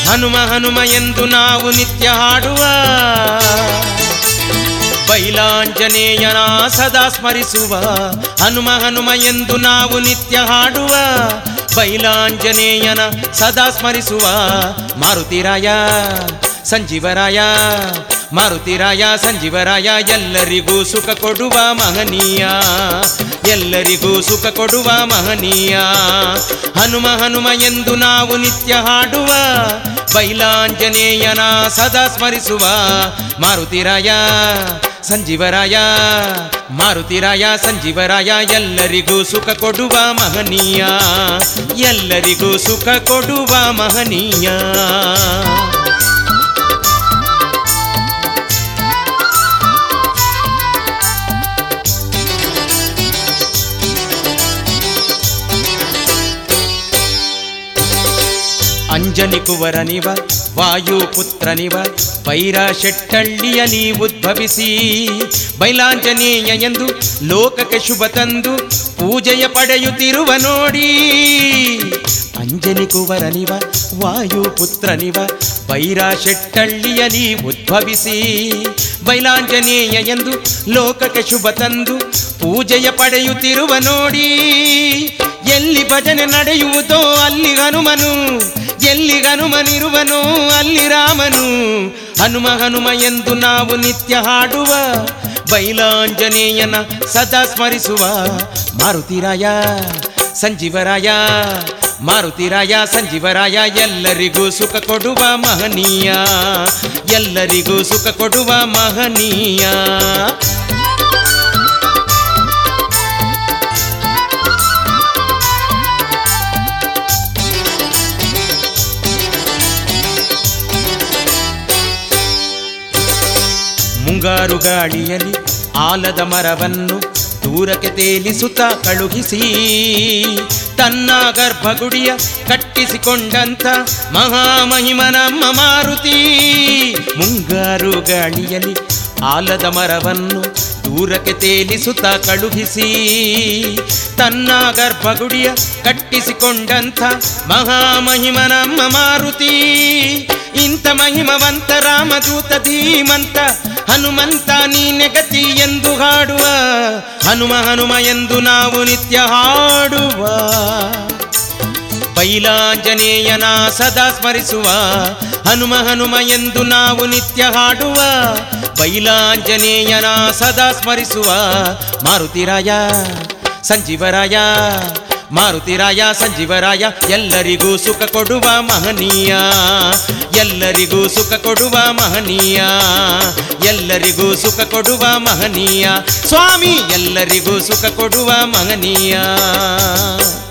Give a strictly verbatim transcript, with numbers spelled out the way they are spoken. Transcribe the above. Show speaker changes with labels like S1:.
S1: ಹನುಮ ಹನುಮ ಎಂದು ನಾವು ನಿತ್ಯ ಹಾಡುವ ಬೈಲಾಂಜನೇಯನ ಸದಾ ಸ್ಮರಿಸುವ ಹನುಮ ಹನುಮ ಎಂದು ನಾವು ನಿತ್ಯ ಹಾಡುವ ಬೈಲಾಂಜನೇಯನ ಸದಾ ಸ್ಮರಿಸುವ ಮಾರುತಿರಾಯ ಸಂಜೀವರಾಯ ಮಾರುತಿರಾಯ ಸಂಜೀವರಾಯ ಎಲ್ಲರಿಗೂ ಸುಖ ಕೊಡುವ ಮಹನೀಯ ಎಲ್ಲರಿಗೂ ಸುಖ ಕೊಡುವ ಮಹನೀಯ ಹನುಮ ಹನುಮ ಎಂದು ನಾವು ನಿತ್ಯ ಹಾಡುವ ಬೈಲಾಂಜನೇಯನ ಸದಾ ಸ್ಮರಿಸುವ ಮಾರುತಿರಾಯ ಸಂಜೀವರಾಯ ಮಾರುತಿರಾಯ ಸಂಜೀವರಾಯ ಎಲ್ಲರಿಗೂ ಸುಖ ಕೊಡುವ ಮಹನೀಯ ಎಲ್ಲರಿಗೂ ಸುಖ ಕೊಡುವ ಮಹನೀಯ ಅಂಜನಿ ಕುವರನಿವ ವಾಯುಪುತ್ರನಿವ ವೈರಶೆಟ್ಟಳ್ಳಿಯಲ್ಲಿ ಉದ್ಭವಿಸಿ ಬೈಲಾಂಜನೇಯ ಎಂದು ಲೋಕಕ್ಕೆ ಶುಭ ತಂದು ಪೂಜೆಯ ಪಡೆಯುತ್ತಿರುವ ನೋಡಿ ಅಂಜನಿ ಕುವರನಿವ ವಾಯುಪುತ್ರನಿವ ವೈರಶೆಟ್ಟಳ್ಳಿಯಲ್ಲಿ ಉದ್ಭವಿಸಿ ಬೈಲಾಂಜನೇಯ ಎಂದು ಲೋಕಕ್ಕೆ ಶುಭ ತಂದು ಪೂಜೆಯ ಪಡೆಯುತ್ತಿರುವ ನೋಡಿ ಎಲ್ಲಿ ಭಜನೆ ನಡೆಯುವುದೋ ಅಲ್ಲಿ ಹನುಮನು ಎಲ್ಲಿ ಹನುಮನಿರುವನೋ ಅಲ್ಲಿ ರಾಮನು ಹನುಮ ಹನುಮ ಎಂದು ನಾವು ನಿತ್ಯ ಹಾಡುವ ಬೈಲಾಂಜನೇಯನ ಸದಾ ಸ್ಮರಿಸುವ ಮಾರುತಿರಾಯ ಸಂಜೀವರಾಯ ಮಾರುತಿರಾಯ ಸಂಜೀವರಾಯ ಎಲ್ಲರಿಗೂ ಸುಖ ಕೊಡುವ ಮಹನೀಯ ಎಲ್ಲರಿಗೂ ಸುಖ ಕೊಡುವ ಮಹನೀಯ ಮುಂಗಾರು ಗಾಳಿಯಲ್ಲಿ ಆಲದ ಮರವನ್ನು ದೂರಕ್ಕೆ ತೇಲಿಸುತ್ತ ಕಳುಹಿಸಿ ತನ್ನ ಗರ್ಭಗುಡಿಯ ಕಟ್ಟಿಸಿಕೊಂಡಂತ ಮಹಾಮಹಿಮ ನಮ್ಮ ಮಾರುತಿ ಮುಂಗಾರು ಗಾಳಿಯಲ್ಲಿ ಆಲದ ಮರವನ್ನು ದೂರಕ್ಕೆ ತೇಲಿಸುತ್ತ ಕಳುಹಿಸಿ ತನ್ನ ಗರ್ಭಗುಡಿಯ ಕಟ್ಟಿಸಿಕೊಂಡಂಥ ಮಹಾಮಹಿಮ ನಮ್ಮ ಮಾರುತಿ ಇಂಥ ಮಹಿಮವಂತ ರಾಮದೂತ ಧೀಮಂತ ಹನುಮಂತ ನೀನೆ ಗತಿ ಎಂದು ಹಾಡುವ ಹನುಮ ಹನುಮ ಎಂದು ನಾವು ನಿತ್ಯ ಹಾಡುವ ಬೈಲಾಂಜನೇಯನ ಸದಾ ಸ್ಮರಿಸುವ ಹನುಮ ಹನುಮ ಎಂದು ನಾವು ನಿತ್ಯ ಹಾಡುವ ಬೈಲಾಂಜನೇಯನ ಸದಾ ಸ್ಮರಿಸುವ ಮಾರುತಿರಾಯ ಸಂಜೀವರಾಯ ಮಾರುತಿರಾಯ ಸಂಜೀವರಾಯ ಎಲ್ಲರಿಗೂ ಸುಖ ಕೊಡುವ ಮಹನೀಯ ಎಲ್ಲರಿಗೂ ಸುಖ ಕೊಡುವ ಮಹನೀಯ ಎಲ್ಲರಿಗೂ ಸುಖ ಕೊಡುವ ಮಹನೀಯ ಸ್ವಾಮಿ ಎಲ್ಲರಿಗೂ ಸುಖ ಕೊಡುವ ಮಹನೀಯ